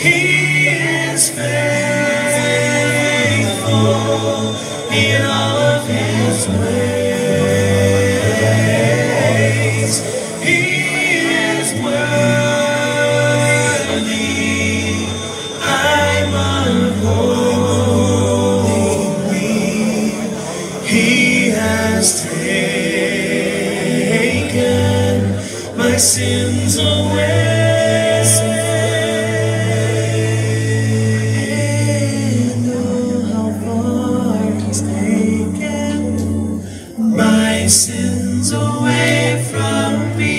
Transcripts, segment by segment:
He is faithful in all of his ways. He is worthy. I'm unholy. He has taken my sins away. And oh, how far he's taken my sins away from me.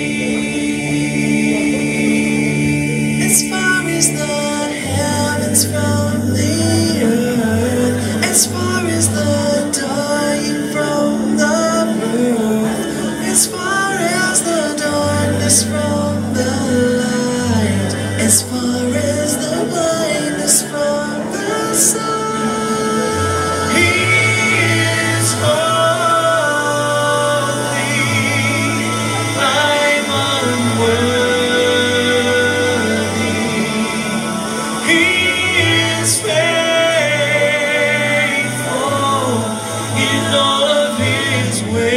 As far as the heavens from the earth, as far as the dying from the birth, as far as the darkness from the light, as far as the blindness from the sun. He is holy. I'm unworthy. He is faithful in all of his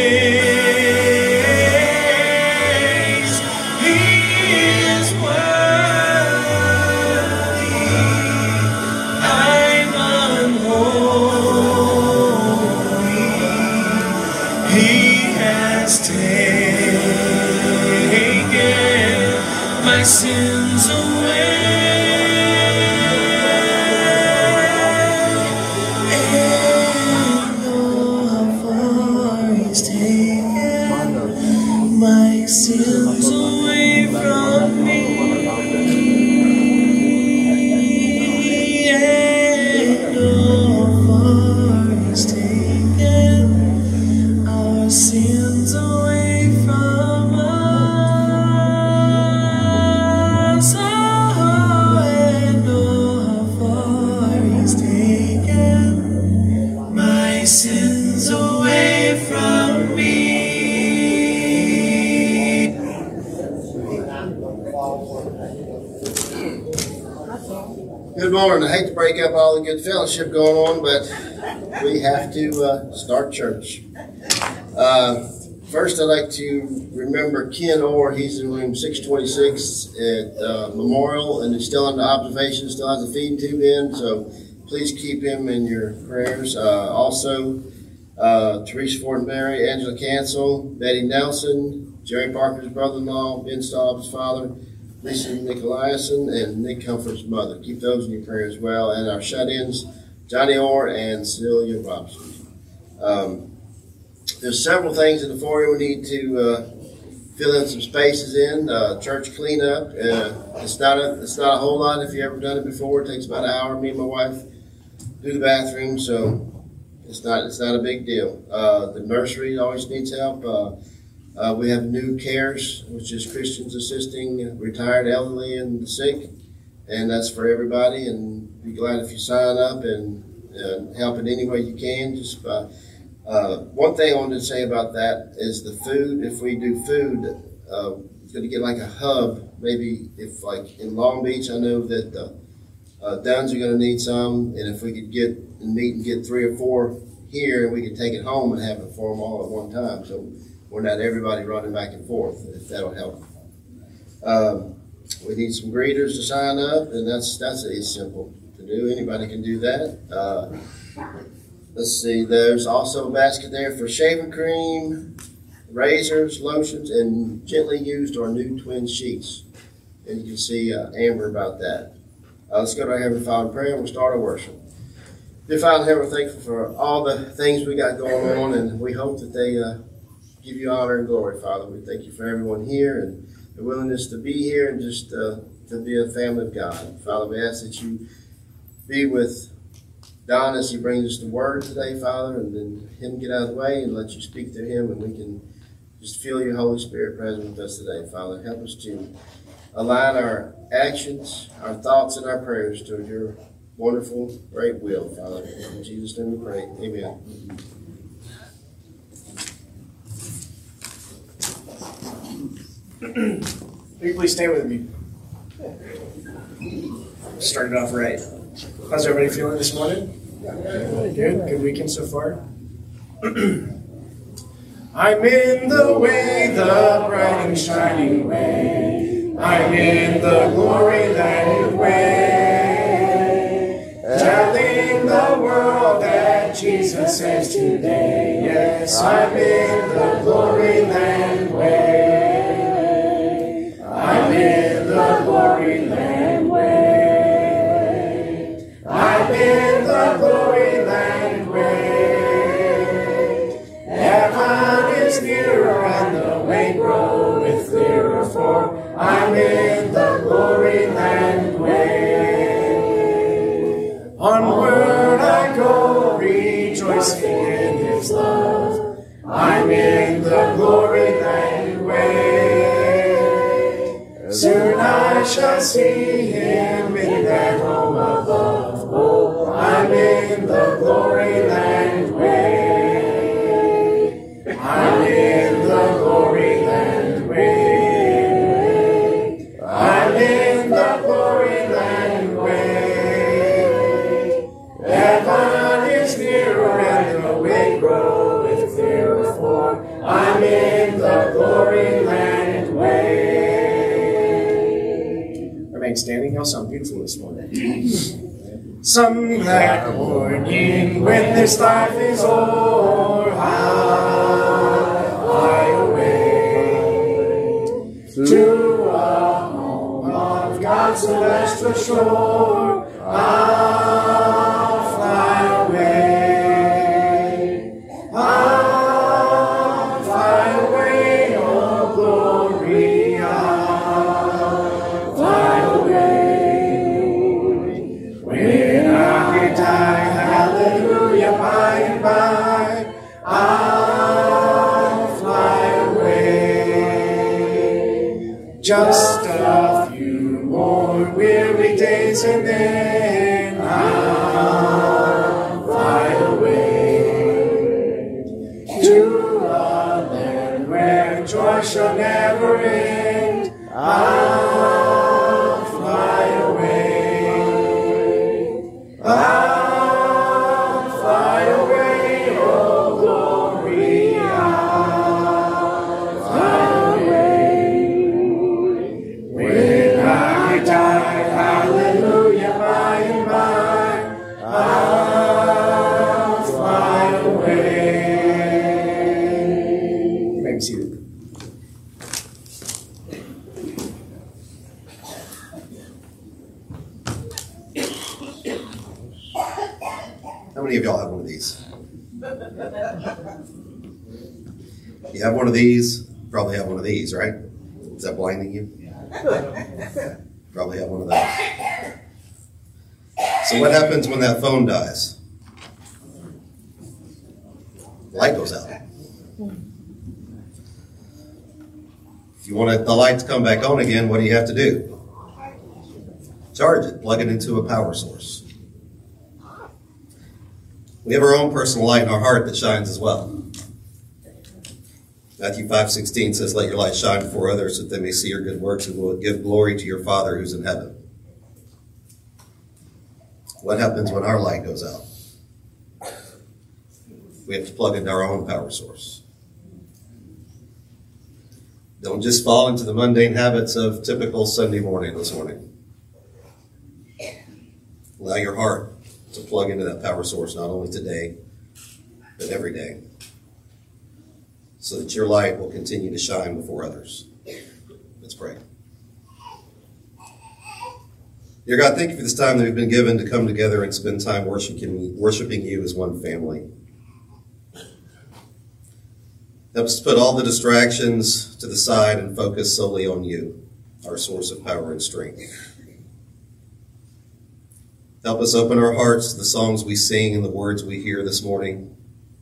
ways. He is worthy. I'm unholy. He has taken my sins away. And oh, how far he's taken my sins away from me. And oh, how far he's taken our sins away from us. Oh, and oh, how far he's taken my sins away from me. Good morning. I hate to break up all the good fellowship going on, but we have to start church. First, I'd like to remember Ken Orr. He's in room 626 at Memorial, and he's still under observation, still has a feeding tube in, so please keep him in your prayers. Also, Teresa Fortenberry, Angela Cancel, Betty Nelson, Jerry Parker's brother-in-law, Ben Staub's father, Lisa Nicolaisen, and Nick Comfort's mother. Keep those in your prayers as well. And our shut-ins, Johnny Orr and Celia Robson. There's several things in the foyer we need to fill in some spaces in. Church cleanup. It's not a whole lot if you've ever done it before. It takes about an hour. Me and my wife do the bathroom, so it's not a big deal. The nursery always needs help. We have new cares, which is Christians assisting retired elderly and the sick, and that's for everybody. And be glad if you sign up and help in any way you can. Just one thing I wanted to say about that is the food. If we do food, it's going to get like a hub. Maybe if like in Long Beach, I know that the Duns are going to need some, and if we could get and meet and get 3 or 4 here, we could take it home and have it for them all at one time. So we're not everybody running back and forth, if that'll help. We need some greeters to sign up, and that's simple to do. Anybody can do that. Let's see, there's also a basket there for shaving cream, razors, lotions, and gently used or new twin sheets. And you can see Amber about that. Let's go to our Heavenly Father in prayer, and we'll start our worship. Dear Father, we're thankful for all the things we got going on, and we hope that they give you honor and glory, Father. We thank you for everyone here and the willingness to be here and just to be a family of God. Father, we ask that you be with Don as he brings us the word today, Father, and then him get out of the way and let you speak through him, and we can just feel your Holy Spirit present with us today, Father. Help us to align our actions, our thoughts, and our prayers to your wonderful, great will, Father. In Jesus' name we pray. Amen. Will you please stay with me? Started off right. How's everybody feeling this morning? Good? Good weekend so far? I'm in the way, the bright and shining way. I'm in the glory land way. Telling the world that Jesus saves today. Yes, I'm in the glory land way. I'm in the glory land way. I'm in the glory land way. Heaven is nearer and the way groweth clearer, for I'm in the glory land way. Onward I go, rejoicing in His love. I'm in the glory land way. Soon I shall see Him in that home above. Oh, I'm in the glory land way. I'm in the glory land way. I'm in the glory land way. Heaven is nearer and the way groweth clearer, for I'm in the glory land way. Remain standing. Y'all sound beautiful this morning. Some that morning when this life is o'er, high away to a home of God's celestial shore. I'll fly away. I'll fly away, oh glory. I'll fly away. When I die, hallelujah, by and by, I'll fly away. Just a few more weary days and then I'll fly away to a land where joy shall never end. I'll fly away. I'll fly away, oh glory. I'll fly away. When I die, hallelujah, by and by, I'll fly away. You may be seated. How many of y'all have one of these? You have one of these, probably have one of these, right? Is that blinding you? Probably have one of those. So what happens when that phone dies? The light goes out. If you want the light to come back on again, what do you have to do? Charge it, plug it into a power source. We have our own personal light in our heart that shines as well. Matthew 5:16 says, "Let your light shine before others, so that they may see your good works and will give glory to your Father who's in heaven." What happens when our light goes out? We have to plug into our own power source. Don't just fall into the mundane habits of typical Sunday morning this morning. Allow your heart to plug into that power source, not only today, but every day, so that your light will continue to shine before others. Let's pray. Dear God, thank you for this time that we've been given to come together and spend time worshiping you as one family. Help us put all the distractions to the side and focus solely on you, our source of power and strength. Help us open our hearts to the songs we sing and the words we hear this morning.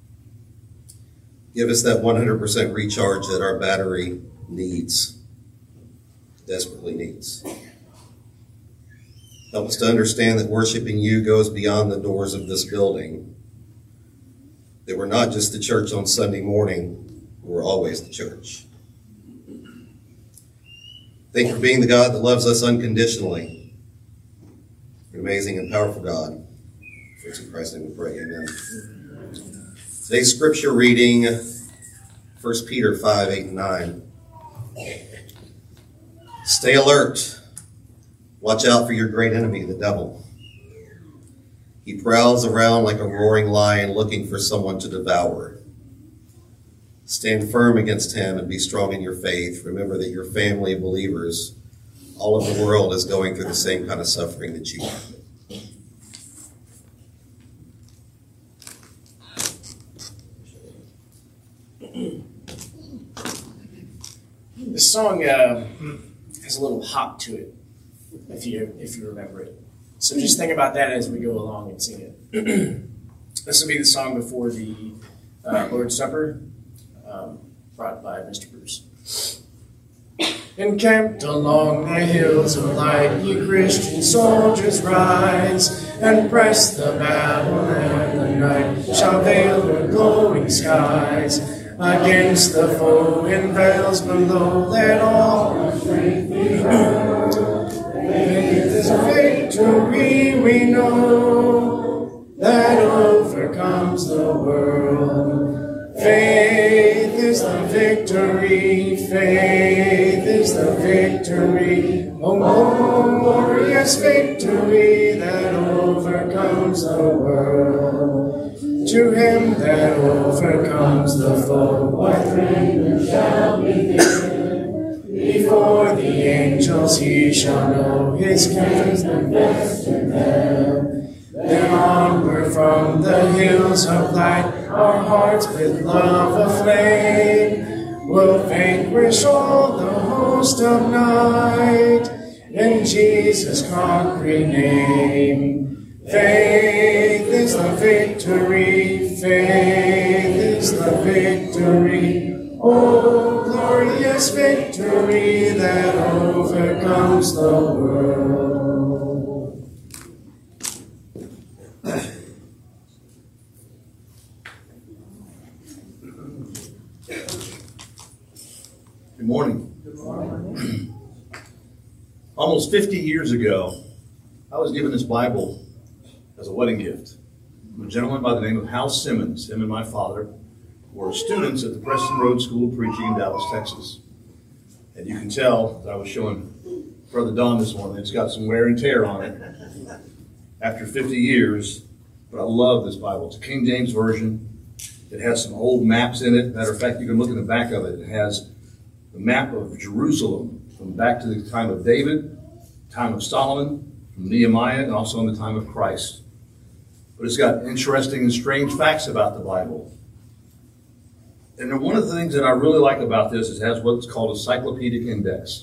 Give us that 100% recharge that our battery needs, desperately needs. Help us to understand that worshiping you goes beyond the doors of this building. That we're not just the church on Sunday morning, we're always the church. Thank you for being the God that loves us unconditionally. You're an amazing and powerful God. For it's in Christ's name we pray, amen. Today's scripture reading, 1 Peter 5, 8, and 9. Stay alert. Watch out for your great enemy, the devil. He prowls around like a roaring lion looking for someone to devour. Stand firm against him and be strong in your faith. Remember that your family of believers, all of the world, is going through the same kind of suffering that you are. This song has a little hop to it, if you remember it. So just think about that as we go along and sing it. This will be the song before the Lord's Supper, brought by Mr. Bruce. Encamped along the hills of light, ye Christian soldiers rise, and press the battle, and the night shall veil the glowing skies. Against the foe in vales below, let all our strength be heard. Faith is a victory we know, that overcomes the world. Faith is the victory, faith is the victory. Oh, glorious victory that overcomes the world. To him that overcomes the foe, what render shall be given? Before the angels he shall know his kingdom best in them. Then onward from the hills of light, our hearts with love aflame, will vanquish all the host of night in Jesus' conquering name. Faith is the victory, faith is the victory. Oh, glorious victory that overcomes the world. Good morning. Good morning. Almost 50 years ago, I was given this Bible as a wedding gift from a gentleman by the name of Hal Simmons. Him and my father were students at the Preston Road School of Preaching in Dallas, Texas. And you can tell that I was showing Brother Don this morning. It's got some wear and tear on it after 50 years, but I love this Bible. It's a King James Version. It has some old maps in it. Matter of fact, you can look in the back of it. It has the map of Jerusalem from back to the time of David, time of Solomon, from Nehemiah, and also in the time of Christ. But it's got interesting and strange facts about the Bible. And then one of the things that I really like about this is it has what's called a encyclopedic index.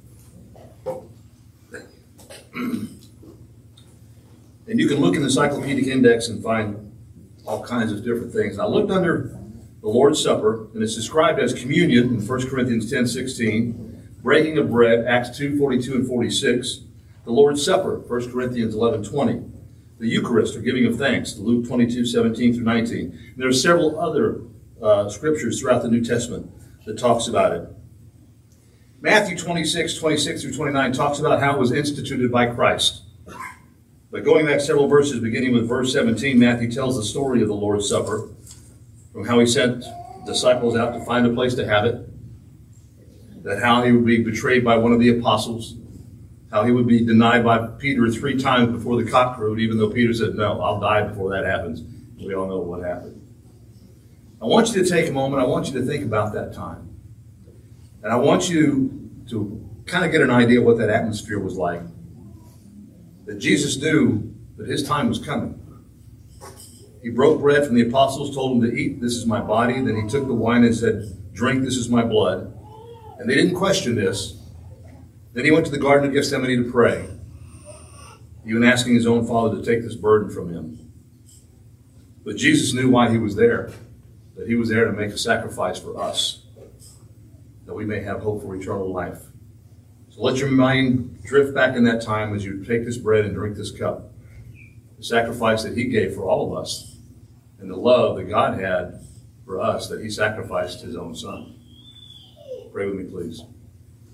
And you can look in the encyclopedic index and find all kinds of different things. I looked under the Lord's Supper, and it's described as communion in 1 Corinthians 10:16, breaking of bread, Acts 2:42 and 46, the Lord's Supper, 1 Corinthians 11:20, the Eucharist, or giving of thanks, Luke 22:17 through 19. And there are several other scriptures throughout the New Testament that talks about it. Matthew 26:26 through 29 talks about how it was instituted by Christ. But going back several verses, beginning with verse 17, Matthew tells the story of the Lord's Supper, from how he sent disciples out to find a place to have it, that how he would be betrayed by one of the apostles, how he would be denied by Peter 3 times before the cock crowed, even though Peter said, no, I'll die before that happens. We all know what happened. I want you to take a moment. I want you to think about that time. And I want you to kind of get an idea of what that atmosphere was like. That Jesus knew that his time was coming. He broke bread from the apostles, told them to eat, this is my body. Then he took the wine and said, drink, this is my blood. And they didn't question this. Then he went to the Garden of Gethsemane to pray, even asking his own Father to take this burden from him. But Jesus knew why he was there, that he was there to make a sacrifice for us, that we may have hope for eternal life. So let your mind drift back in that time as you take this bread and drink this cup. The sacrifice that he gave for all of us, and the love that God had for us, that he sacrificed his own son. Pray with me, please.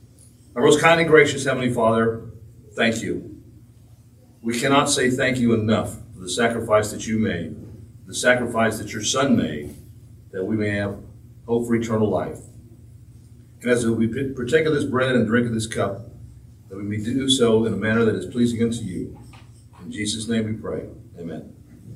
Our most kind and gracious Heavenly Father, thank you. We cannot say thank you enough for the sacrifice that you made, the sacrifice that your Son made, that we may have hope for eternal life. And as we partake of this bread and drink of this cup, that we may do so in a manner that is pleasing unto you. In Jesus' name we pray. Amen.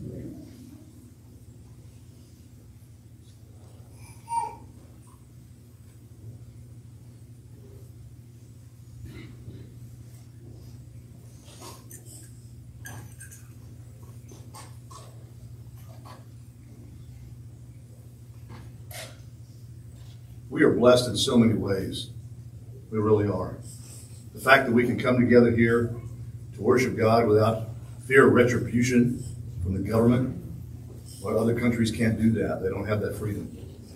We are blessed in so many ways. We really are. The fact that we can come together here to worship God without fear of retribution from the government. Well, other countries can't do that. They don't have that freedom.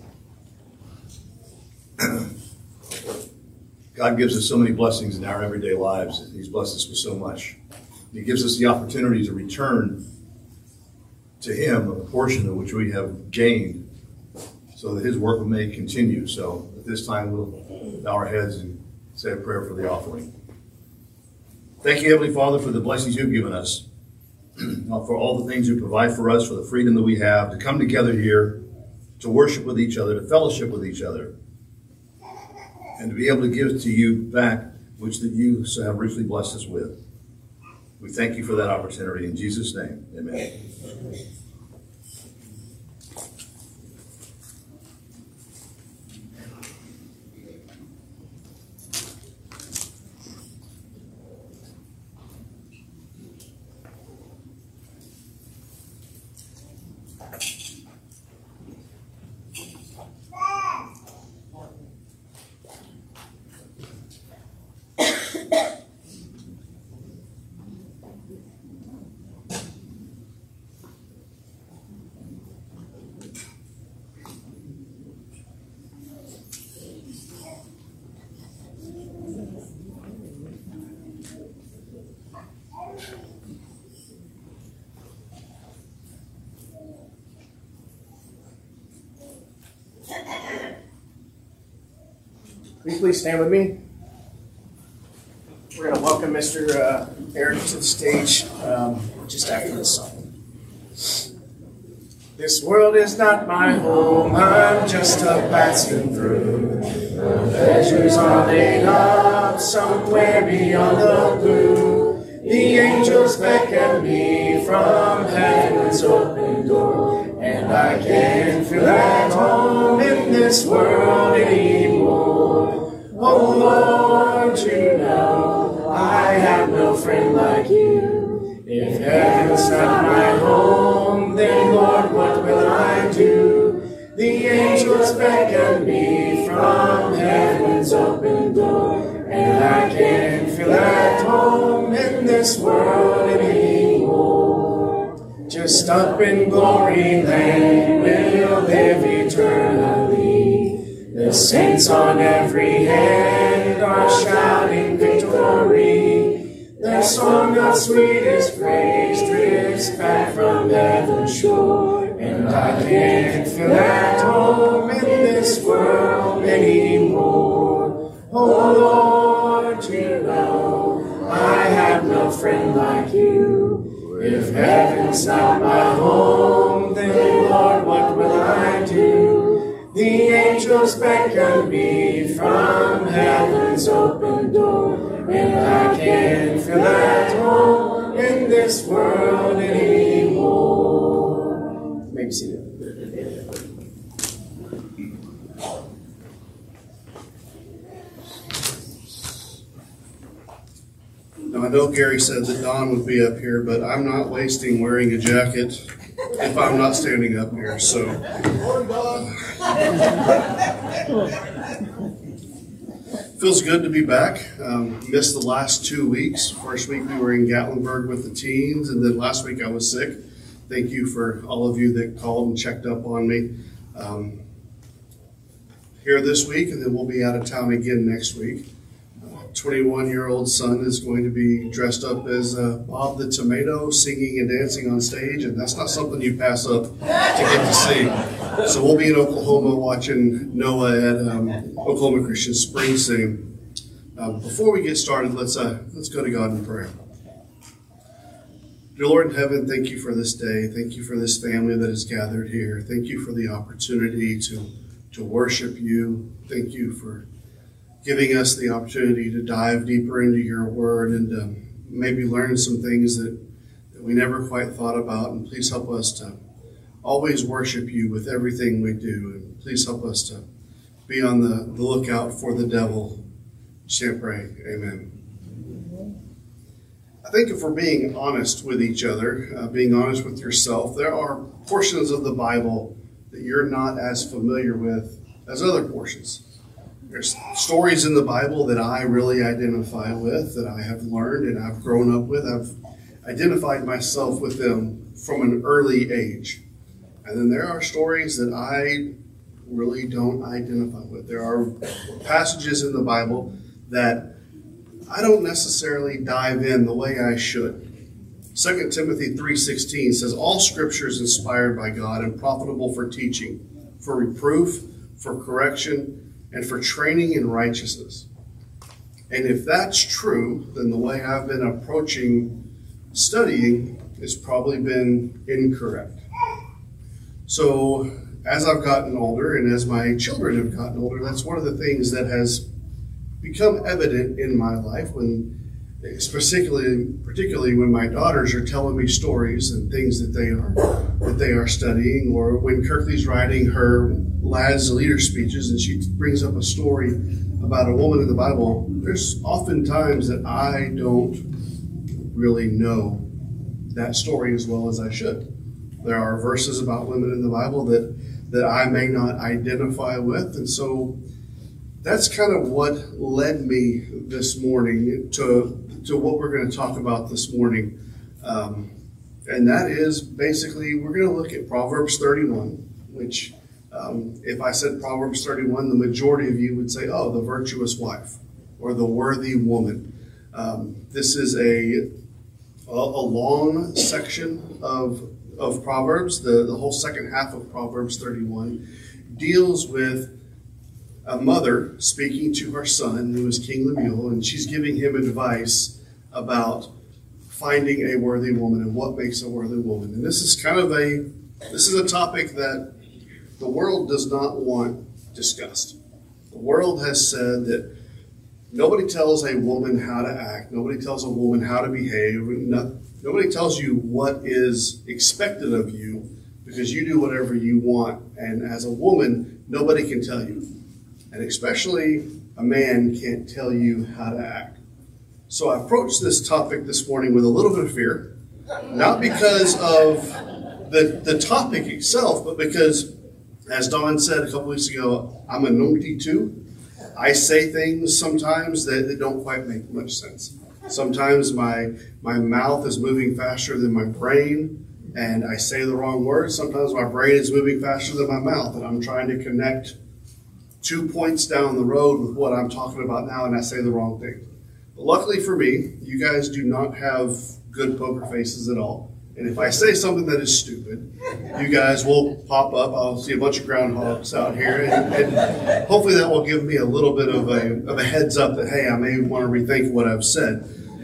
God gives us so many blessings in our everyday lives. He's blessed us with so much. He gives us the opportunity to return to Him a portion of which we have gained, so that His work may continue. So at this time, we'll bow our heads and say a prayer for the offering. Thank you, Heavenly Father, for the blessings you've given us, for all the things you provide for us, for the freedom that we have to come together here, to worship with each other, to fellowship with each other, and to be able to give to you back which that you so have richly blessed us with. We thank you for that opportunity. In Jesus' name, amen. Will you please stand with me? We're going to welcome Mr. Eric to the stage just after this song. This world is not my home, I'm just a passing through. The treasures are laid up somewhere beyond the blue. The angels beckon me from heaven's open door, and I can't feel at home in this world anymore. Oh Lord, you know I have no friend like you. If heaven's not my home, then Lord, what will I do? The angels beckon me from heaven's open door, and I can't feel at home in this world anymore. Just up in glory land we'll live eternally. The saints on every hand are shouting victory. Their song of sweetest praise drifts back from heaven's shore, and I can't feel at home in this world anymore. Oh Lord, you know I have no friend like you. If heaven's not my home, then Lord, what will I do? The angels beckon me from heaven's open door, and I can't feel at home in this world anymore. Maybe see that. Now, I know Gary said that Don would be up here, but I'm not wasting wearing a jacket if I'm not standing up here, so. Feels good to be back. Missed the last 2 weeks. First week we were in Gatlinburg with the teens, and then last week I was sick. Thank you for all of you that called and checked up on me. Here this week, and then we'll be out of town again next week. 21-year-old son is going to be dressed up as Bob the Tomato, singing and dancing on stage, and that's not something you pass up to get to see. So we'll be in Oklahoma watching Noah at Oklahoma Christian Spring Sing. Before we get started, let's go to God in prayer. Dear Lord in heaven, thank you for this day. Thank you for this family that is gathered here. Thank you for the opportunity to worship you. Thank you for giving us the opportunity to dive deeper into your word and maybe learn some things that we never quite thought about. And please help us to always worship you with everything we do. And please help us to be on the lookout for the devil. Just pray. Amen. I think if we're being honest with each other, being honest with yourself, there are portions of the Bible that you're not as familiar with as other portions. There's stories in the Bible that I really identify with, that I have learned and I've grown up with. I've identified myself with them from an early age. And then there are stories that I really don't identify with. There are passages in the Bible that I don't necessarily dive in the way I should. 2 Timothy 3:16 says, all scripture is inspired by God and profitable for teaching, for reproof, for correction, and for training in righteousness. And if that's true, then the way I've been approaching studying has probably been incorrect. So as I've gotten older and as my children have gotten older, that's one of the things that has become evident in my life, when particularly when my daughters are telling me stories and things that they are studying, or when Kirkley's writing her Lads Leader speeches and she brings up a story about a woman in the Bible. There's often times that I don't really know that story as well as I should. There are verses about women in the Bible that I may not identify with, and so that's kind of what led me this morning to what we're going to talk about this morning. And that is basically, we're going to look at Proverbs 31, which if I said Proverbs 31, the majority of you would say, oh, the virtuous wife or the worthy woman. This is a long section of Proverbs. The whole second half of Proverbs 31 deals with a mother speaking to her son, who is King Lemuel, and she's giving him advice about finding a worthy woman and what makes a worthy woman. And this is a topic that the world does not want discussed. The world has said that nobody tells a woman how to act. Nobody tells a woman how to behave. Nobody tells you what is expected of you, because you do whatever you want. And as a woman, nobody can tell you. And especially a man can't tell you how to act. So I approached this topic this morning with a little bit of fear, not because of the topic itself, but because, as Don said a couple weeks ago, I'm a numpty too. I say things sometimes that don't quite make much sense. Sometimes my mouth is moving faster than my brain, and I say the wrong words. Sometimes my brain is moving faster than my mouth, and I'm trying to connect 2 points down the road with what I'm talking about now, and I say the wrong thing. But luckily for me, you guys do not have good poker faces at all. And if I say something that is stupid, you guys will pop up. I'll see a bunch of groundhogs out here, and hopefully that will give me a little bit of a heads up that, hey, I may want to rethink what I've said.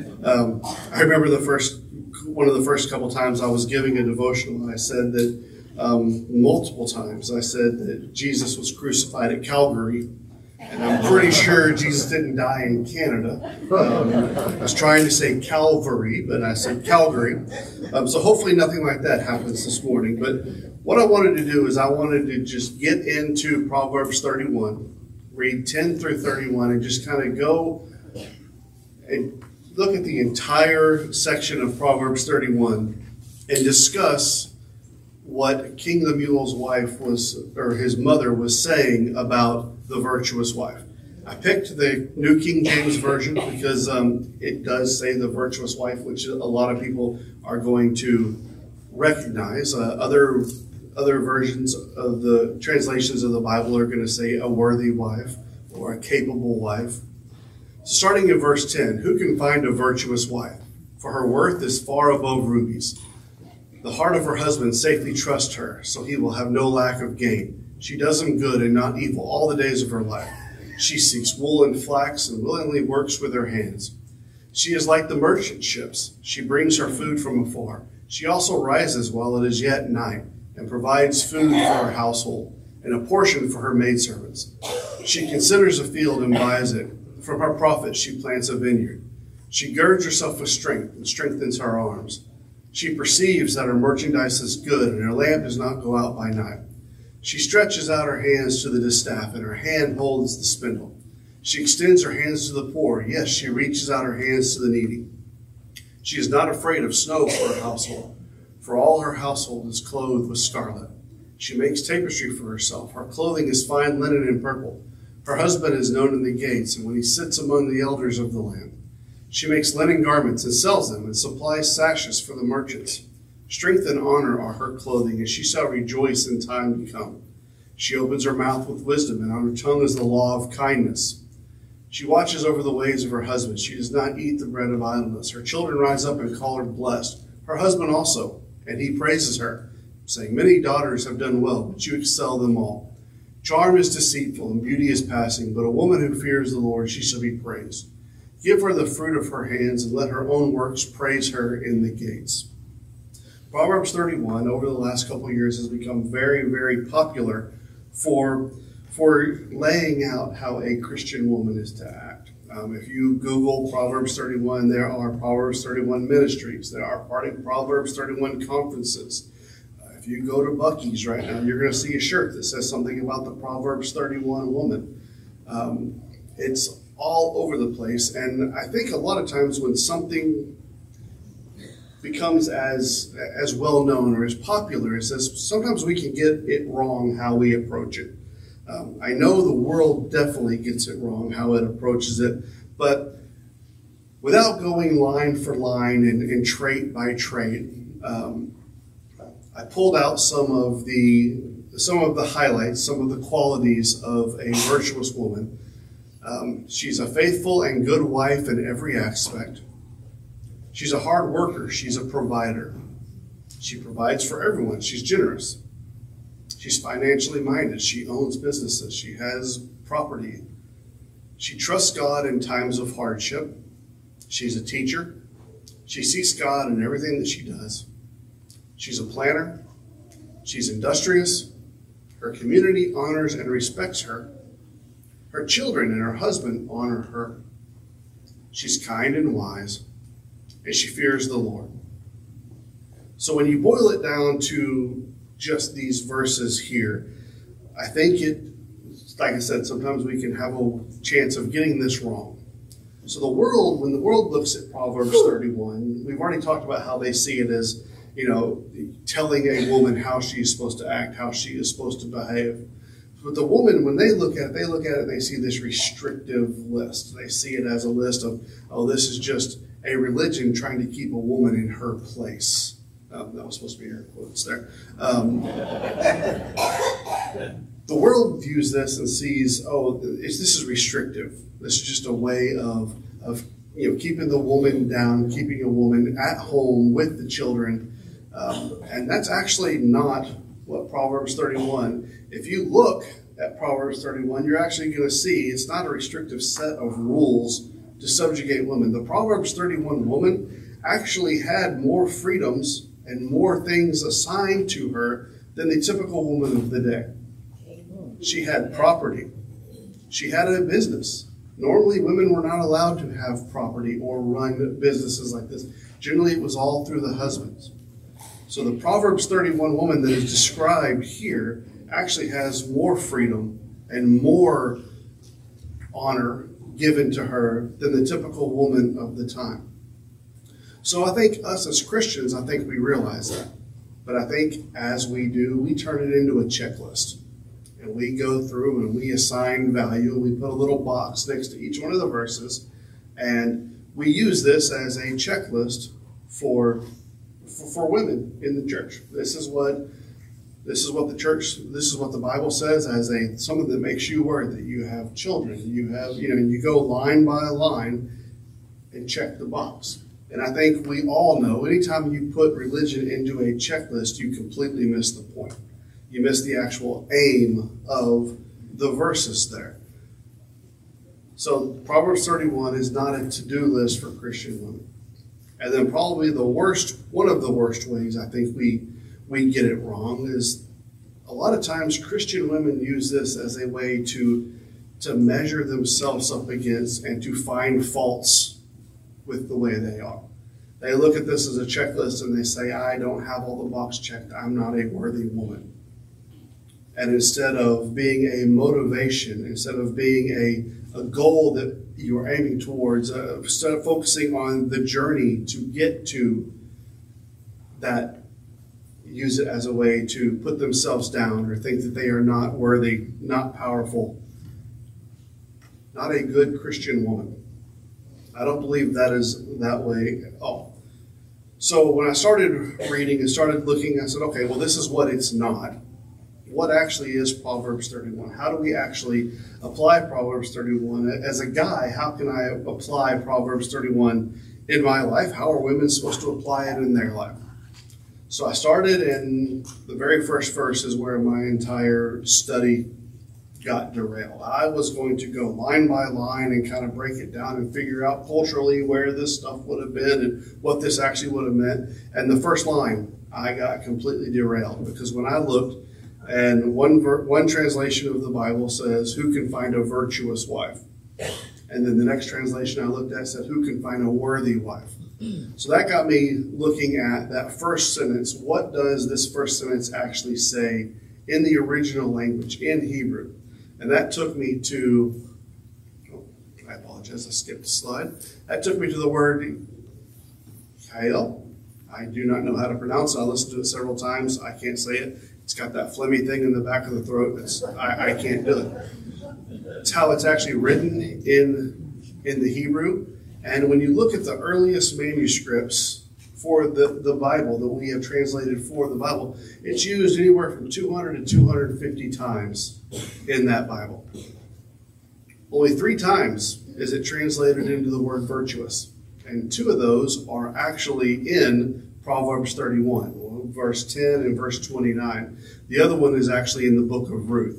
I remember one of the first couple times I was giving a devotional, and I said that multiple times I said that Jesus was crucified at Calvary, and I'm pretty sure Jesus didn't die in Canada. I was trying to say Calvary, but I said Calgary. So hopefully nothing like that happens this morning. But what I wanted to do is I wanted to just get into Proverbs 31, read 10 through 31, and just kind of go and look at the entire section of Proverbs 31 and discuss what King Lemuel's wife his mother was saying about the virtuous wife. I picked the New King James Version because it does say the virtuous wife, which a lot of people are going to recognize. Other versions of the translations of the Bible are going to say a worthy wife or a capable wife. Starting in verse 10, who can find a virtuous wife? For her worth is far above rubies. The heart of her husband safely trusts her, so he will have no lack of gain. She does him good and not evil all the days of her life. She seeks wool and flax and willingly works with her hands. She is like the merchant ships. She brings her food from afar. She also rises while it is yet night and provides food for her household and a portion for her maidservants. She considers a field and buys it. From her profits she plants a vineyard. She girds herself with strength and strengthens her arms. She perceives that her merchandise is good and her lamp does not go out by night. She stretches out her hands to the distaff and her hand holds the spindle. She extends her hands to the poor. Yes, she reaches out her hands to the needy. She is not afraid of snow for her household, for all her household is clothed with scarlet. She makes tapestry for herself. Her clothing is fine linen and purple. Her husband is known in the gates, and when he sits among the elders of the land. She makes linen garments and sells them, and supplies sashes for the merchants. Strength and honor are her clothing, and she shall rejoice in time to come. She opens her mouth with wisdom, and on her tongue is the law of kindness. She watches over the ways of her husband. She does not eat the bread of idleness. Her children rise up and call her blessed. Her husband also, and he praises her, saying, many daughters have done well, but you excel them all. Charm is deceitful, and beauty is passing, but a woman who fears the Lord, she shall be praised. Give her the fruit of her hands, and let her own works praise her in the gates. Proverbs 31, over the last couple of years, has become very, very popular for laying out how a Christian woman is to act. If you Google Proverbs 31, there are Proverbs 31 ministries. There are Proverbs 31 conferences. If you go to Buc-ee's right now, you're going to see a shirt that says something about the Proverbs 31 woman. It's all over the place. And I think a lot of times when something becomes as well known or as popular as this, sometimes we can get it wrong how we approach it. I know the world definitely gets it wrong how it approaches it, but without going line for line and trait by trait, I pulled out some of the highlights, some of the qualities of a virtuous woman. She's a faithful and good wife in every aspect. She's a hard worker. She's a provider. She provides for everyone. She's generous. She's financially minded. She owns businesses. She has property. She trusts God in times of hardship. She's a teacher. She seeks God in everything that she does. She's a planner. She's industrious. Her community honors and respects her. Her children and her husband honor her. She's kind and wise, and she fears the Lord. So when you boil it down to just these verses here, I think like I said, sometimes we can have a chance of getting this wrong. So when the world looks at Proverbs 31, we've already talked about how they see it as, telling a woman how she's supposed to act, how she is supposed to behave. But the woman, when they look at it and they see this restrictive list. They see it as a list of, this is just a religion trying to keep a woman in her place. That was supposed to be air quotes there. The world views this and sees, this is restrictive. This is just a way of keeping the woman down, keeping a woman at home with the children. And that's actually not what Proverbs 31. If you look at Proverbs 31, you're actually going to see it's not a restrictive set of rules to subjugate women. The Proverbs 31 woman actually had more freedoms and more things assigned to her than the typical woman of the day. She had property. She had a business. Normally, women were not allowed to have property or run businesses like this. Generally, it was all through the husbands. So the Proverbs 31 woman that is described here actually has more freedom and more honor given to her than the typical woman of the time. So I think us as Christians, I think we realize that. But I think as we do, we turn it into a checklist. And we go through and we assign value. And we put a little box next to each one of the verses. And we use this as a checklist for women in the church. This is what the Bible says as something that makes you worthy. You have children. You have, you go line by line and check the box. And I think we all know anytime you put religion into a checklist, you completely miss the point. You miss the actual aim of the verses there. So Proverbs 31 is not a to-do list for Christian women. And then probably one of the worst ways I think we get it wrong is a lot of times Christian women use this as a way to measure themselves up against and to find faults with the way they are. They look at this as a checklist and they say, I don't have all the box checked. I'm not a worthy woman. And instead of being a motivation, instead of being a goal that you're aiming towards, instead of focusing on the journey to get to that, use it as a way to put themselves down or think that they are not worthy, not powerful, not a good Christian woman. I don't believe that is that way at all. So when I started reading and started looking, I said, okay, well, this is what it's not. What actually is Proverbs 31? How do we actually apply Proverbs 31? As a guy, how can I apply Proverbs 31 in my life? How are women supposed to apply it in their life? So I started, and the very first verse is where my entire study got derailed. I was going to go line by line and kind of break it down and figure out culturally where this stuff would have been and what this actually would have meant. And the first line, I got completely derailed because when I looked, and one translation of the Bible says, who can find a virtuous wife? And then the next translation I looked at said, who can find a worthy wife? So that got me looking at that first sentence. What does this first sentence actually say in the original language, in Hebrew? And that took me to, I apologize, I skipped a slide. That took me to the word Kael. I do not know how to pronounce it. I listened to it several times. I can't say it. It's got that phlegmy thing in the back of the throat. I can't do it. It's how it's actually written in the Hebrew. And when you look at the earliest manuscripts for the Bible that we have translated for the Bible, it's used anywhere from 200 to 250 times in that Bible. Only 3 times is it translated into the word virtuous. And 2 of those are actually in Proverbs 31, verse 10 and verse 29. The other one is actually in the book of Ruth.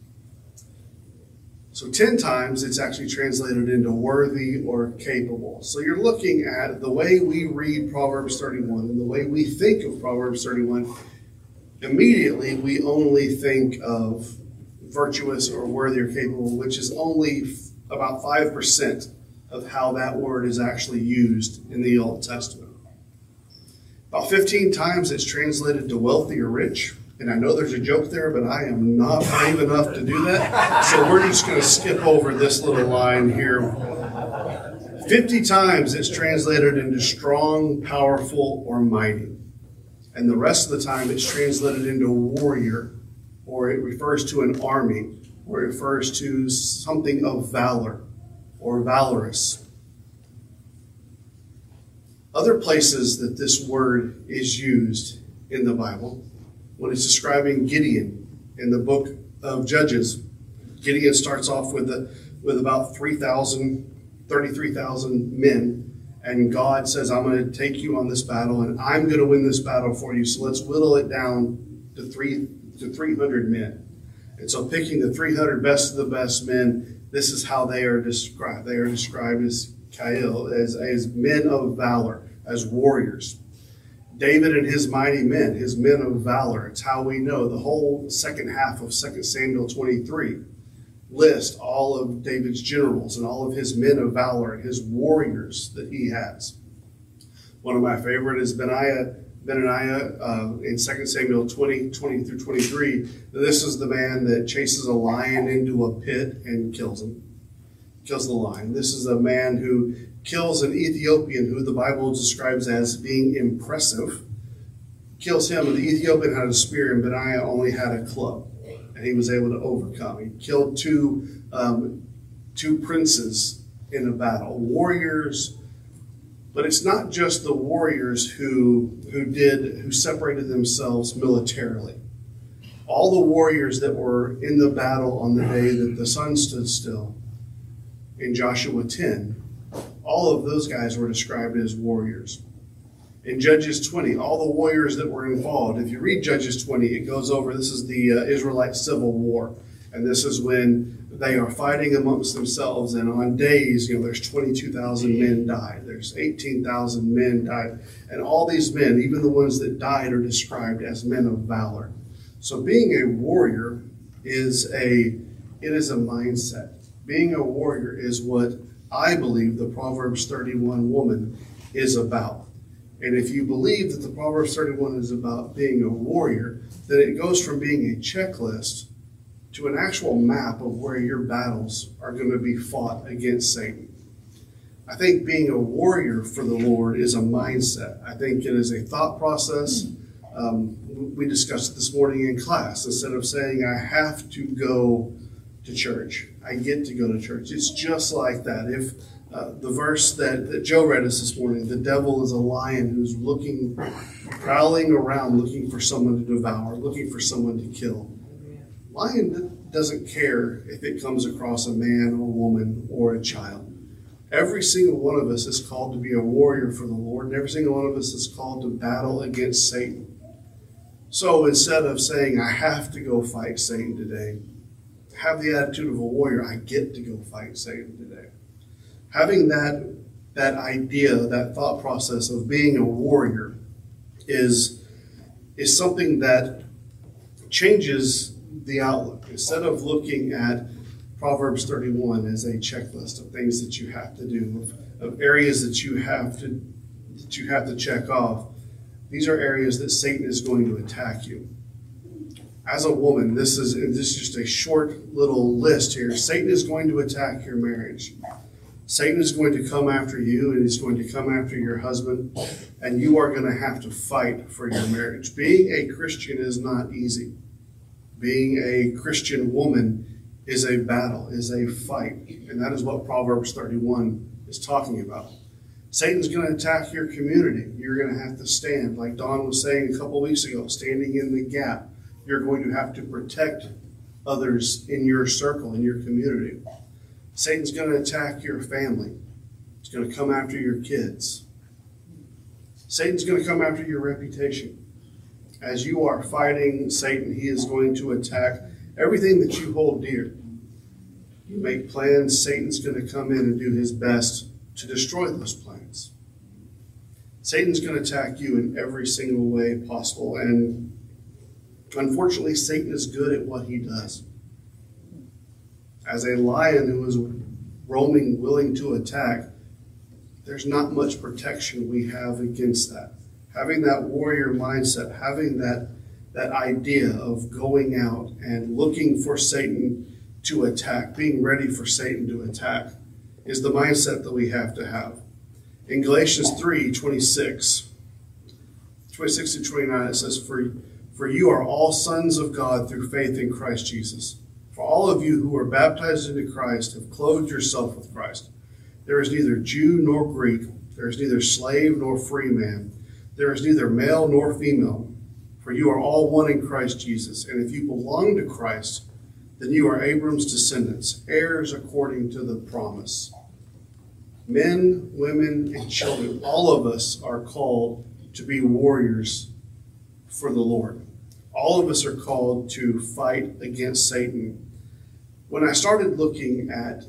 So 10 times it's actually translated into worthy or capable. So you're looking at the way we read Proverbs 31 and the way we think of Proverbs 31. Immediately we only think of virtuous or worthy or capable, which is only about 5% of how that word is actually used in the Old Testament. About 15 times it's translated to wealthy or rich. And I know there's a joke there, but I am not brave enough to do that. So we're just going to skip over this little line here. 50 times it's translated into strong, powerful, or mighty. And the rest of the time it's translated into warrior, or it refers to an army, or it refers to something of valor or valorous. Other places that this word is used in the Bible, when it's describing Gideon in the book of Judges, Gideon starts off with about 33,000 men, and God says, I'm going to take you on this battle, and I'm going to win this battle for you. So let's whittle it down to 300 men. And so picking the 300 best of the best men, this is how they are described. They are described as Kael, as men of valor, as warriors. David and his mighty men, his men of valor. It's how we know the whole second half of 2 Samuel 23 list all of David's generals and all of his men of valor and his warriors that he has. One of my favorite is Benaiah in 2 Samuel 20 through 23. This is the man that chases a lion into a pit and kills him. Kills the lion. This is a man who kills an Ethiopian who the Bible describes as being impressive. Kills him, and the Ethiopian had a spear, and Benaiah only had a club, and he was able to overcome. He killed two princes in a battle, warriors. But it's not just the warriors who separated themselves militarily. All the warriors that were in the battle on the day that the sun stood still in Joshua 10, all of those guys were described as warriors. In Judges 20, all the warriors that were involved, if you read Judges 20, it goes over, this is the Israelite civil war. And this is when they are fighting amongst themselves, and on days, there's 22,000 men died. There's 18,000 men died. And all these men, even the ones that died, are described as men of valor. So being a warrior is a mindset. Being a warrior is what I believe the Proverbs 31 woman is about. And if you believe that the Proverbs 31 is about being a warrior, then it goes from being a checklist to an actual map of where your battles are going to be fought against Satan. I think being a warrior for the Lord is a mindset. I think it is a thought process. We discussed it this morning in class. Instead of saying, I have to go to church, I get to go to church. It's just like that. If the verse that Joe read us this morning, the devil is a lion who's prowling around looking for someone to devour, looking for someone to kill. Lion doesn't care if it comes across a man or a woman or a child. Every single one of us is called to be a warrior for the Lord, and every single one of us is called to battle against Satan. So instead of saying, I have to go fight Satan today, have the attitude of a warrior, I get to go fight Satan today. Having that idea, that thought process of being a warrior is something that changes the outlook. Instead of looking at Proverbs 31 as a checklist of things that you have to do, of areas that you have to check off, these are areas that Satan is going to attack you. As a woman, this is just a short little list here. Satan is going to attack your marriage. Satan is going to come after you, and he's going to come after your husband, and you are going to have to fight for your marriage. Being a Christian is not easy. Being a Christian woman is a battle, is a fight, and that is what Proverbs 31 is talking about. Satan's going to attack your community. You're going to have to stand, like Don was saying a couple weeks ago, standing in the gap. You're going to have to protect others in your circle, in your community. Satan's going to attack your family. He's going to come after your kids. Satan's going to come after your reputation. As you are fighting Satan, he is going to attack everything that you hold dear. You make plans, Satan's going to come in and do his best to destroy those plans. Satan's going to attack you in every single way possible, and unfortunately, Satan is good at what he does. As a lion who is roaming, willing to attack, there's not much protection we have against that. Having that warrior mindset, having that idea of going out and looking for Satan to attack, being ready for Satan to attack, is the mindset that we have to have. In Galatians 3:26 to 29, it says, For you are all sons of God through faith in Christ Jesus. For all of you who are baptized into Christ have clothed yourself with Christ. There is neither Jew nor Greek. There is neither slave nor free man. There is neither male nor female. For you are all one in Christ Jesus. And if you belong to Christ, then you are Abram's descendants, heirs according to the promise. Men, women, and children, all of us are called to be warriors for the Lord. All of us are called to fight against Satan. When I started looking at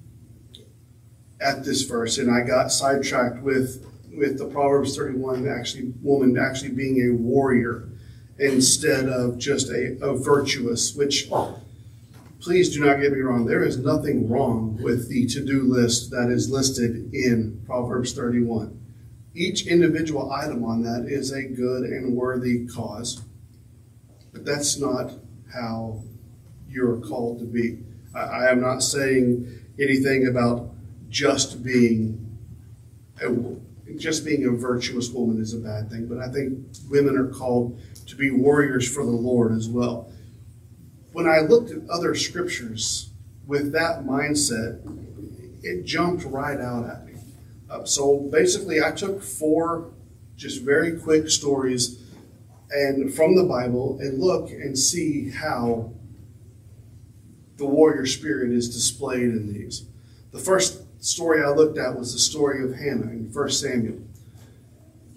this verse, and I got sidetracked with the Proverbs 31 woman actually being a warrior instead of just a virtuous, which, please do not get me wrong, there is nothing wrong with the to-do list that is listed in Proverbs 31. Each individual item on that is a good and worthy cause, but that's not how you're called to be. I am not saying anything about just being a virtuous woman is a bad thing, but I think women are called to be warriors for the Lord as well. When I looked at other scriptures with that mindset, it jumped right out at me. So basically, I took 4 just very quick stories and from the Bible and look and see how the warrior spirit is displayed in these. The first story I looked at was the story of Hannah in 1 Samuel.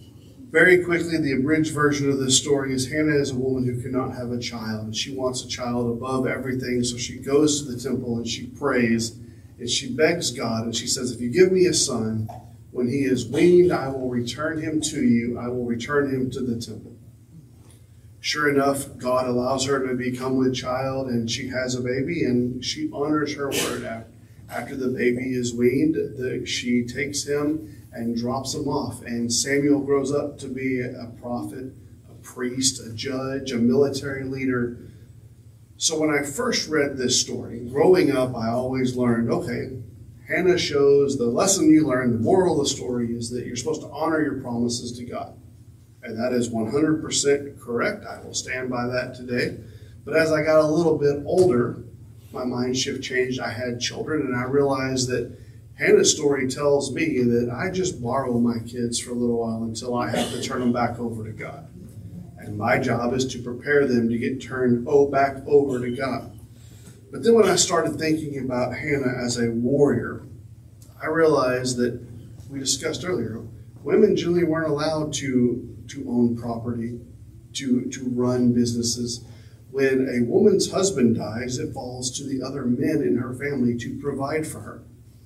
Very quickly, the abridged version of this story is Hannah is a woman who cannot have a child, and she wants a child above everything, so she goes to the temple and she prays, and she begs God, and she says, if you give me a son, when he is weaned, I will return him to you. I will return him to the temple. Sure enough, God allows her to become with child, and she has a baby, and she honors her word. After the baby is weaned, she takes him and drops him off. And Samuel grows up to be a prophet, a priest, a judge, a military leader. So when I first read this story, growing up, I always learned, okay, Hannah shows the lesson you learn, the moral of the story is that you're supposed to honor your promises to God. And that is 100% correct. I will stand by that today. But as I got a little bit older, my mind shift changed. I had children, and I realized that Hannah's story tells me that I just borrow my kids for a little while until I have to turn them back over to God. And my job is to prepare them to get turned back over to God. But then when I started thinking about Hannah as a warrior, I realized that we discussed earlier, women generally weren't allowed to own property, to run businesses. When a woman's husband dies, it falls to the other men in her family to provide for her.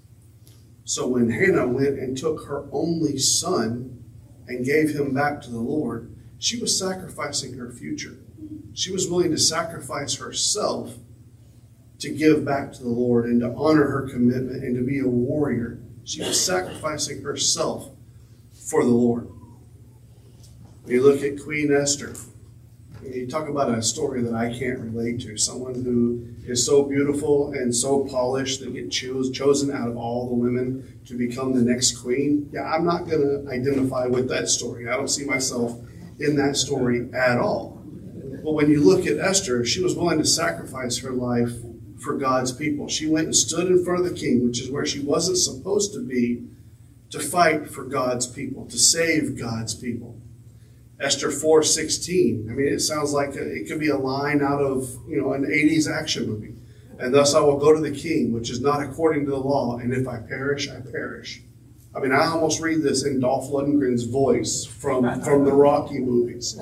So when Hannah went and took her only son and gave him back to the Lord, she was sacrificing her future. She was willing to sacrifice herself to give back to the Lord and to honor her commitment and to be a warrior. She was sacrificing herself for the Lord. When you look at Queen Esther, you talk about a story that I can't relate to. Someone who is so beautiful and so polished that get chosen out of all the women to become the next queen. Yeah, I'm not going to identify with that story. I don't see myself in that story at all. But when you look at Esther, she was willing to sacrifice her life for God's people. She went and stood in front of the king, which is where she wasn't supposed to be, to fight for God's people, to save God's people. Esther 4:16. I mean, it sounds like it could be a line out of, an 80s action movie. And thus I will go to the king, which is not according to the law, and if I perish, I perish. I mean, I almost read this in Dolph Lundgren's voice from the Rocky movies.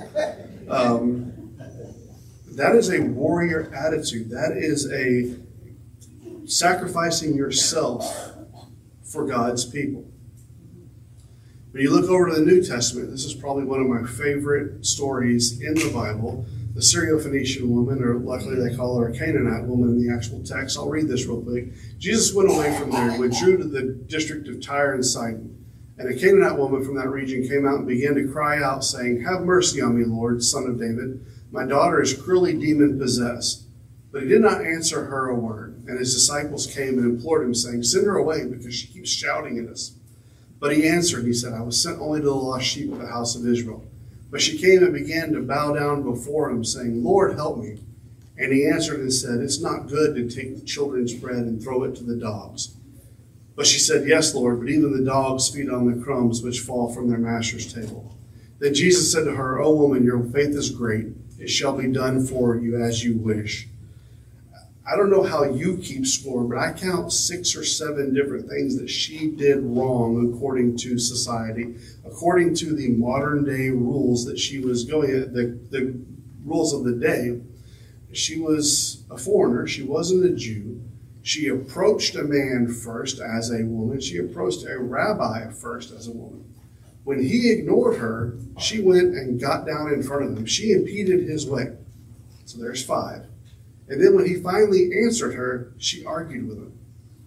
That is a warrior attitude. That is a sacrificing yourself for God's people. When you look over to the New Testament, this is probably one of my favorite stories in the Bible. The Syro-Phoenician woman, or luckily they call her a Canaanite woman in the actual text. I'll read this real quick. Jesus went away from there and withdrew to the district of Tyre and Sidon. And a Canaanite woman from that region came out and began to cry out, saying, "Have mercy on me, Lord, Son of David. My daughter is cruelly demon-possessed." But he did not answer her a word. And his disciples came and implored him, saying, "Send her away, because she keeps shouting at us." But he answered, he said, "I was sent only to the lost sheep of the house of Israel." But she came and began to bow down before him, saying, "Lord, help me." And he answered and said, "It's not good to take the children's bread and throw it to the dogs." But she said, "Yes, Lord, but even the dogs feed on the crumbs which fall from their master's table." Then Jesus said to her, "O woman, your faith is great. It shall be done for you as you wish." I don't know how you keep score, but I count 6 or 7 different things that she did wrong according to society, according to the modern day rules that she was going at, the rules of the day. She was a foreigner. She wasn't a Jew. She approached a man first as a woman. She approached a rabbi first as a woman. When he ignored her, she went and got down in front of him. She impeded his way. So there's 5. And then when he finally answered her, she argued with him.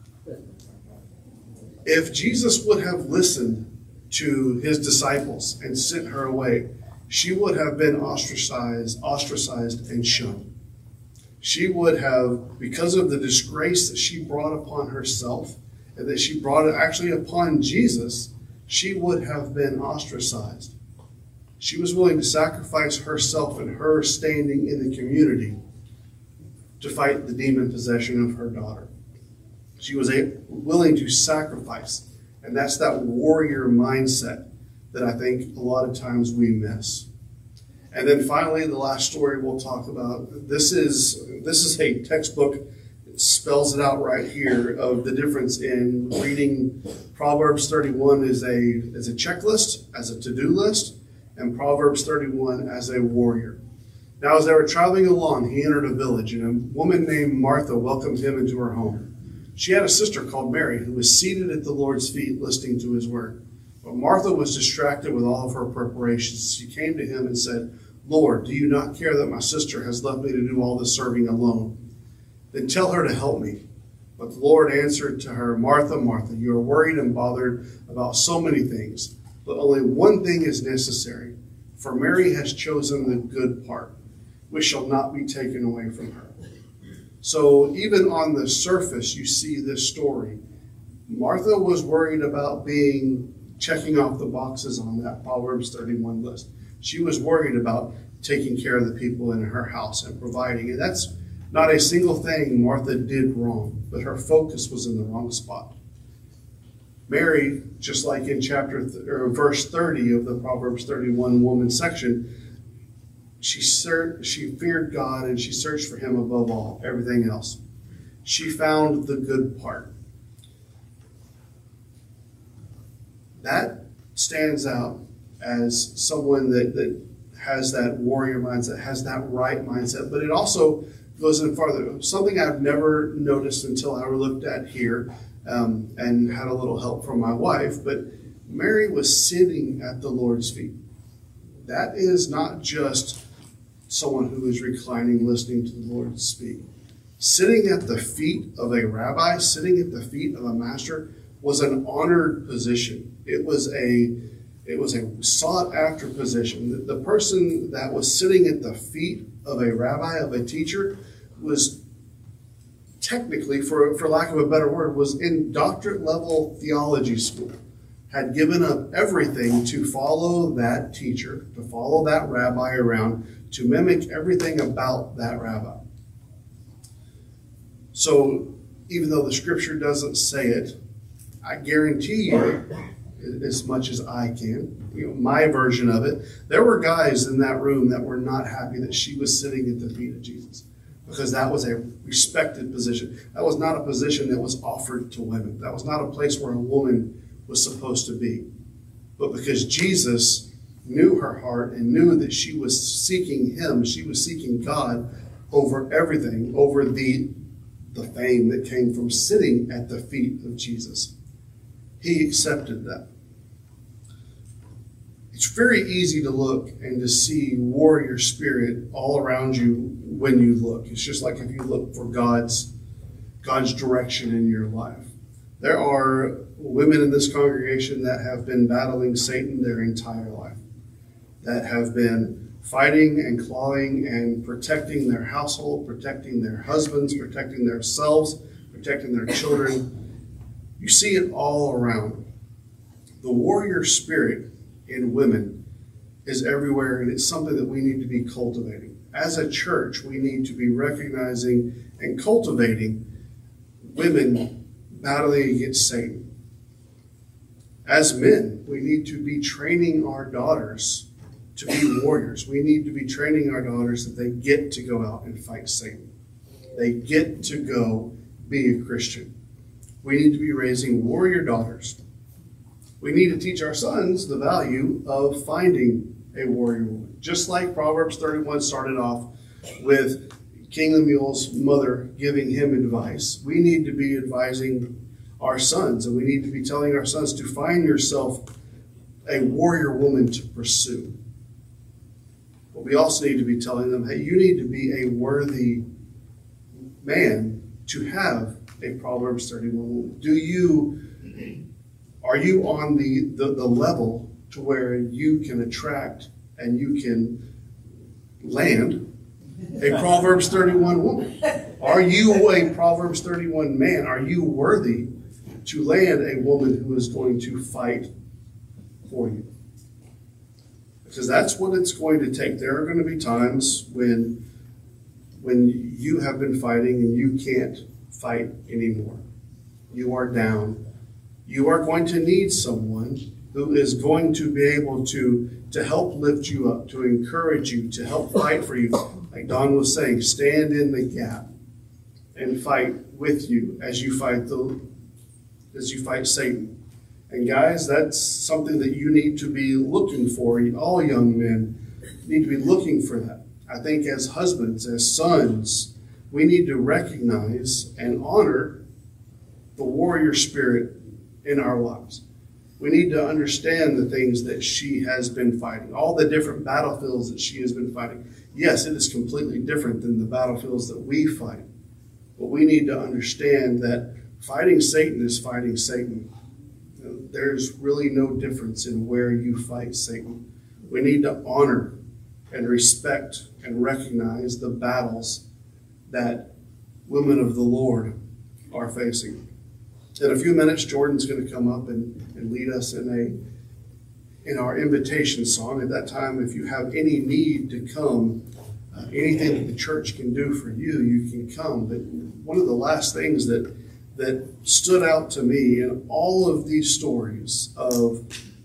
If Jesus would have listened to his disciples and sent her away, she would have been ostracized and shunned. She would have, because of the disgrace that she brought upon herself and that she brought it actually upon Jesus, she would have been ostracized. She was willing to sacrifice herself and her standing in the community to fight the demon possession of her daughter. She was willing to sacrifice. And that's that warrior mindset that I think a lot of times we miss. And then finally, the last story we'll talk about. This is a textbook. It spells it out right here of the difference in reading Proverbs 31 as a checklist, as a to-do list, and Proverbs 31 as a warrior. Now, as they were traveling along, he entered a village, and a woman named Martha welcomed him into her home. She had a sister called Mary who was seated at the Lord's feet listening to his word. But Martha was distracted with all of her preparations. She came to him and said, "Lord, do you not care that my sister has left me to do all this serving alone? Then tell her to help me." But the Lord answered to her, "Martha, Martha, you are worried and bothered about so many things, but only one thing is necessary. For Mary has chosen the good part, which shall not be taken away from her." So even on the surface, you see this story. Martha was worried about checking off the boxes on that Proverbs 31 list. She was worried about taking care of the people in her house and providing. And that's not a single thing Martha did wrong, but her focus was in the wrong spot. Mary, just like in verse 30 of the Proverbs 31 woman section, she feared God and she searched for him above everything else. She found the good part. That stands out as someone that has that warrior mindset, has that right mindset, but it also goes in farther. Something I've never noticed until I looked at here and had a little help from my wife, but Mary was sitting at the Lord's feet. That is not just someone who is reclining, listening to the Lord speak. Sitting at the feet of a rabbi, sitting at the feet of a master, was an honored position. It was a sought-after position. The person that was sitting at the feet of a rabbi, of a teacher, was technically, for lack of a better word, was in doctorate-level theology school, had given up everything to follow that teacher, to follow that rabbi around, to mimic everything about that rabbi. So even though the scripture doesn't say it, I guarantee you, as much as I can, my version of it, there were guys in that room that were not happy that she was sitting at the feet of Jesus, because that was a respected position. That was not a position that was offered to women. That was not a place where a woman was supposed to be. But because Jesus knew her heart and knew that she was seeking him, she was seeking God over everything, over the fame that came from sitting at the feet of Jesus. He accepted that. It's very easy to look and to see warrior spirit all around you when you look. It's just like if you look for God's direction in your life. There are women in this congregation that have been battling Satan their entire life, that have been fighting and clawing and protecting their household, protecting their husbands, protecting themselves, protecting their children. You see it all around. The warrior spirit in women is everywhere, and it's something that we need to be cultivating. As a church, we need to be recognizing and cultivating women battling against Satan. As men, we need to be training our daughters to be warriors. We need to be training our daughters that they get to go out and fight Satan. They get to go be a Christian. We need to be raising warrior daughters. We need to teach our sons the value of finding a warrior woman. Just like Proverbs 31 started off with King Lemuel's mother giving him advice, we need to be advising our sons, and we need to be telling our sons to find yourself a warrior woman to pursue. But we also need to be telling them, hey, you need to be a worthy man to have a Proverbs 31 woman. Are you on the level to where you can attract and you can land a Proverbs 31 woman? Are you a Proverbs 31 man? Are you worthy to land a woman who is going to fight for you? Because that's what it's going to take. There are going to be times when you have been fighting and you can't fight anymore. You are down. You are going to need someone who is going to be able to help lift you up, to encourage you, to help fight for you. Like Don was saying, stand in the gap and fight with you as you fight Satan. And guys, that's something that you need to be looking for. All young men need to be looking for that. I think as husbands, as sons, we need to recognize and honor the warrior spirit in our lives. We need to understand the things that she has been fighting, all the different battlefields that she has been fighting. Yes, it is completely different than the battlefields that we fight. But we need to understand that fighting Satan is fighting Satan. There's really no difference in where you fight Satan. We need to honor and respect and recognize the battles that women of the Lord are facing. In a few minutes, Jordan's going to come up and lead us in our invitation song. At that time, if you have any need to come, anything that the church can do for you, you can come. But one of the last things that stood out to me in all of these stories of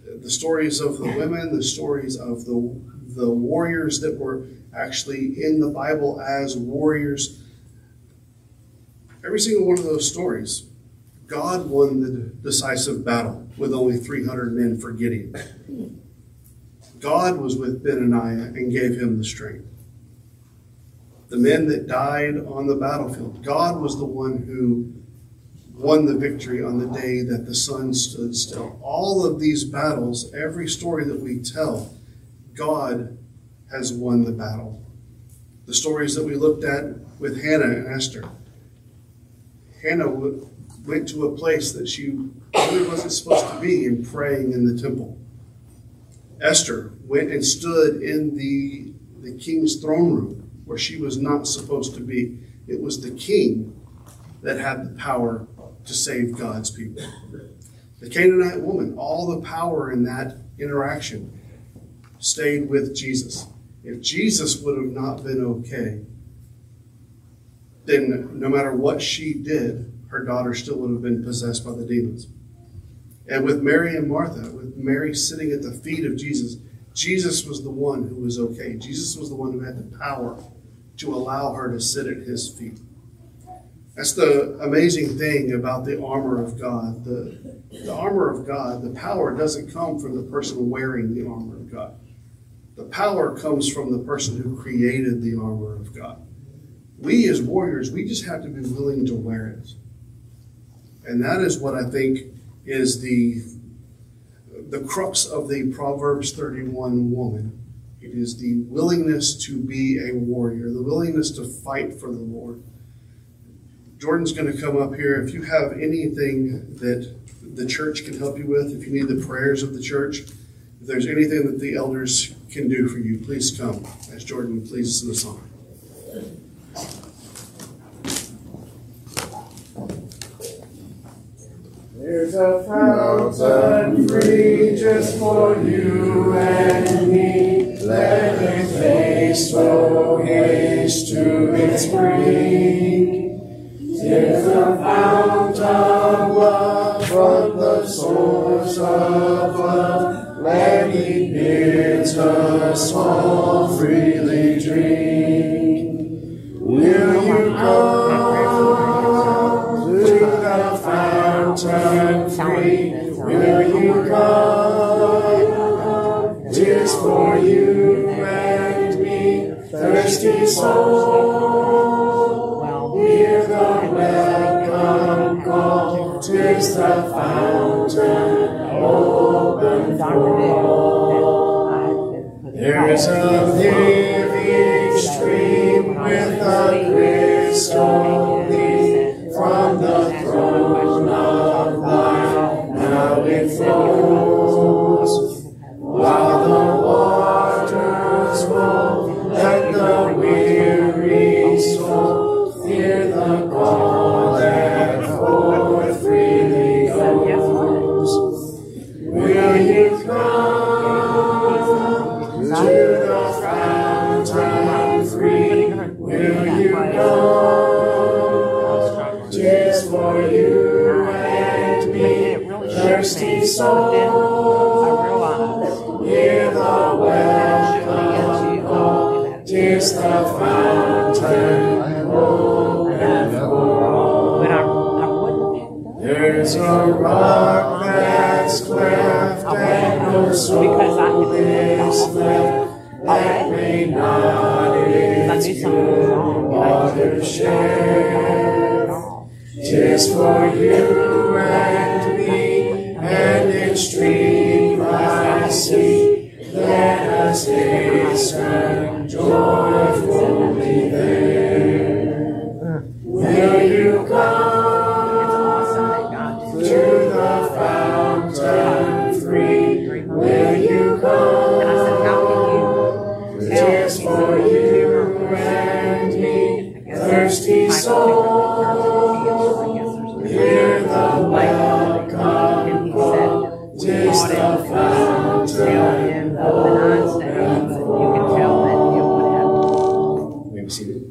the women, the stories of the warriors that were actually in the Bible as warriors, every single one of those stories, God won the decisive battle with only 300 men for Gideon. God was with Benaniah and gave him the strength. The men that died on the battlefield, God was the one who won the victory on the day that the sun stood still. All of these battles, every story that we tell, God has won the battle. The stories that we looked at with Hannah and Esther. Hannah went to a place that she really wasn't supposed to be in praying in the temple. Esther went and stood in the king's throne room where she was not supposed to be. It was the king that had the power to save God's people. The Canaanite woman, all the power in that interaction stayed with Jesus. If Jesus would have not been okay, then no matter what she did, her daughter still would have been possessed by the demons. And with Mary and Martha, with Mary sitting at the feet of Jesus, Jesus was the one who was okay. Jesus was the one who had the power to allow her to sit at his feet. That's the amazing thing about the armor of God. The armor of God, the power doesn't come from the person wearing the armor of God. The power comes from the person who created the armor of God. We as warriors, we just have to be willing to wear it. And that is what I think is the crux of the Proverbs 31 woman. It is the willingness to be a warrior, the willingness to fight for the Lord. Jordan's going to come up here. If you have anything that the church can help you with, if you need the prayers of the church, if there's anything that the elders can do for you, please come as Jordan leads us in the song. There's a fountain free just for you and me. Let it haste, oh haste to its brink. 'Tis a fount of love from the source of love. Let it bids us all freely drink. Will you come to the fountain free? Will you come? 'Tis for you and me, thirsty soul. Hear the welcome call. 'Tis the fountain open for all. There is a living stream with a crystal leaf from the throne of life. Now it flows while the waters roll. Let the weary soul hear the call that forth freely goes. Will you come to the fountain free? Will you come? 'Tis for you and me, thirsty soul. Hear the welcome call. 'Tis the fountain open for all. There's a rock that's because I had been off that may not its water share. 'Tis for you and me, and its stream I see. Let us hasten joyfully there. Will you come to the fountain free? Will you come? Tis for you and me, thirsty soul. Hear the welcome call. Tis the fountain open. Maybe see it.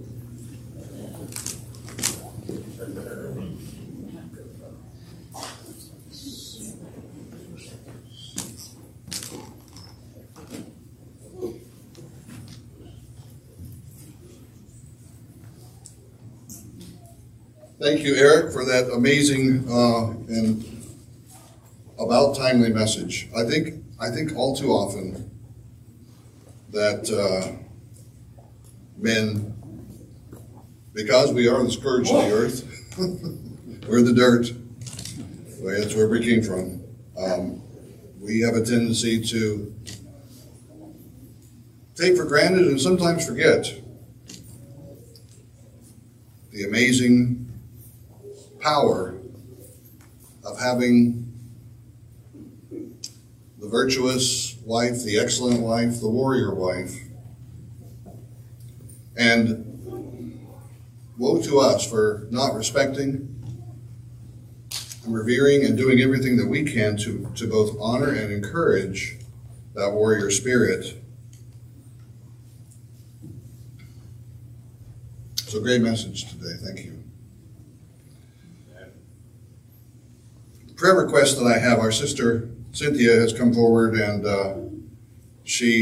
Thank you, Eric, for that amazing and about timely message. I think all too often that men, because we are the scourge of the earth, we're the dirt. That's where we came from. We have a tendency to take for granted and sometimes forget the amazing power of having the virtuous wife, the excellent wife, the warrior wife. And woe to us for not respecting and revering and doing everything that we can to both honor and encourage that warrior spirit. So great message today. Thank you. The prayer request that I have, our sister Cynthia has come forward and she